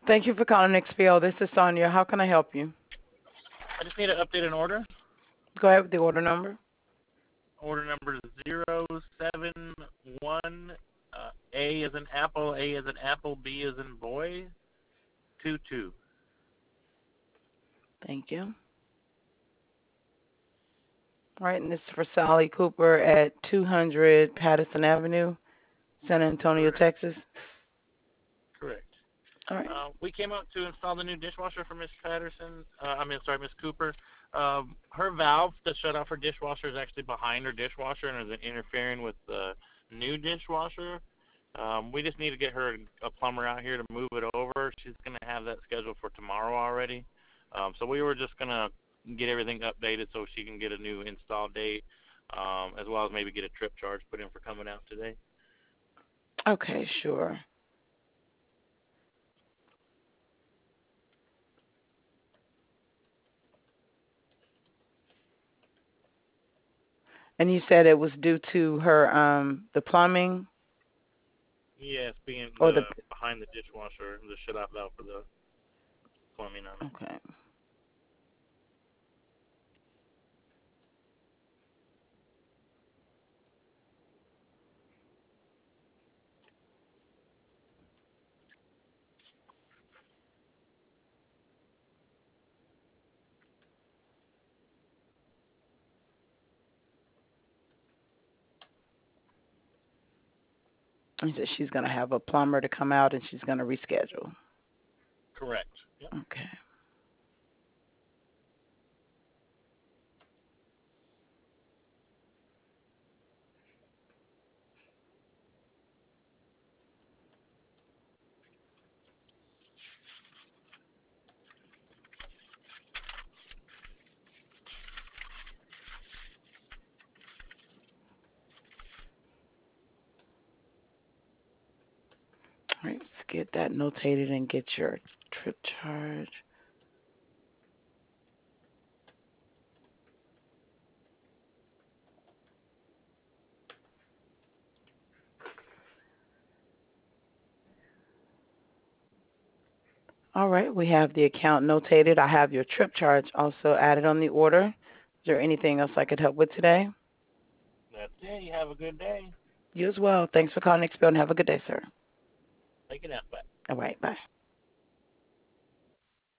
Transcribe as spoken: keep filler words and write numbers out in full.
Thank you for calling X P O. This is Sonia. How can I help you? I just need to update an order. Go ahead with the order number. Order number zero seven one. Uh, A as an apple, A as an apple, B as in boy, two two. Thank you. All right, and this is for Sally Cooper at two hundred Patterson Avenue, San Antonio, Correct. Texas. Correct. All right. Uh, we came out to install the new dishwasher for Miss Patterson. Uh, I mean, sorry, Miss Cooper. Um, her valve to shut off her dishwasher is actually behind her dishwasher and is interfering with the new dishwasher. Um, we just need to get her a plumber out here to move it over. She's going to have that scheduled for tomorrow already. Um, so we were just going to get everything updated so she can get a new install date, um, as well as maybe get a trip charge put in for coming out today. Okay, sure. And you said it was due to her um the plumbing Yes, being or the the behind the dishwasher, the shut off valve for the plumbing on it. okay. You said she's gonna have a plumber to come out and she's gonna reschedule. Correct. Yep. Okay. All right, let's get that notated and get your trip charge. All right, we have the account notated. I have your trip charge also added on the order. Is there anything else I could help with today? That's it. You have a good day. You as well. Thanks for calling X P O and have a good day, sir. Take it out. Bye. All right, bye.